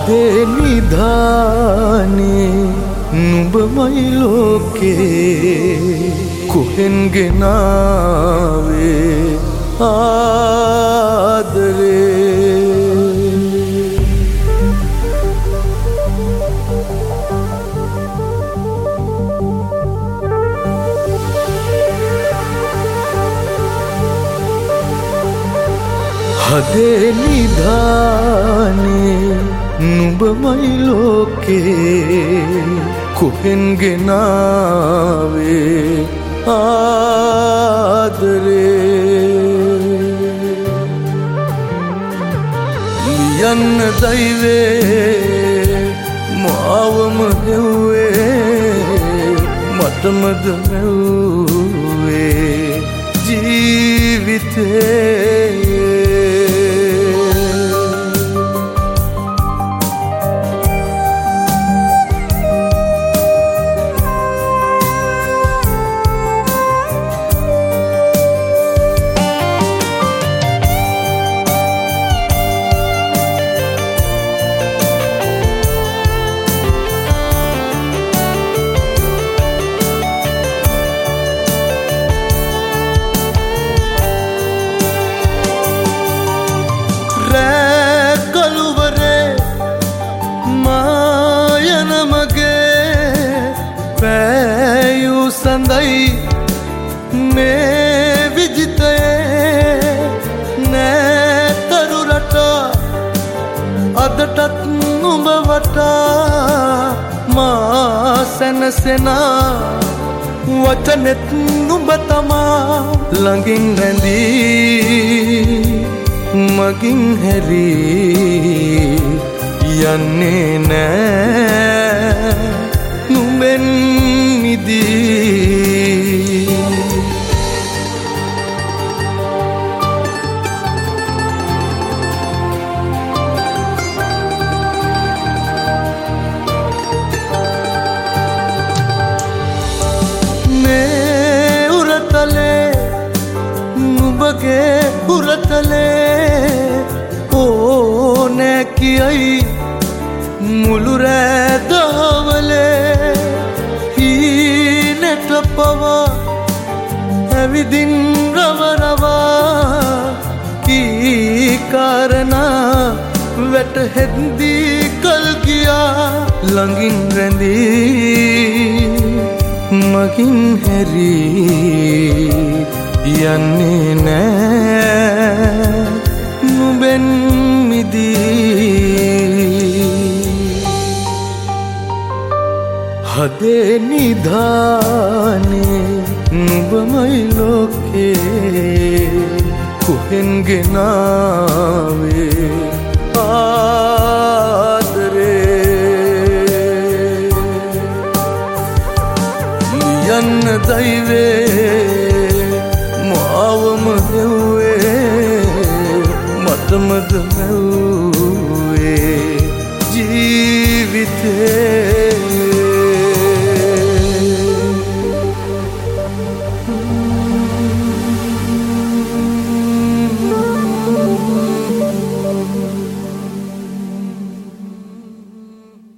හදේ නිධානේ නුඹමයි ලෝකේ කොහෙන් ගෙනාවේ ආදරේ හදේ නිධානේ නුඹමයි ලෝකේ කොහෙන් ගෙනාවේ ආදරේ ලියන්න දෛවේ මාවම හෙව්වේ මටමද මෙව්වේ ජීවිතේ සඳයි මේ විජිතයේ නෑතරු රටා අදටත් නුඹ වටා මා සැනසෙනා වචනෙත් නුඹ තමා ළඟින් රැඳී මගින් හැරී යන්නේ නෑ නුඹෙන් මේ උරතලේ නුඹගේ උරතලේ ඕනෑ කියයි මුළු රෑ දහවලේ හීනට පවා ඇවිදින් රවරවා කී කාරණා වැටහෙද්දී කල් ගියා ළඟින් රැඳී මගින් හැරී යන්නේ නෑ නුඹෙන් මිදී හදේ නිධානේ නුඹමයි ලෝකේ කොහෙන් ගෙනාවේ ආදරේ ලියන්න දෛවේ මාවම හෙව්වේ මටමද මෙව්වේ ජීවිතේ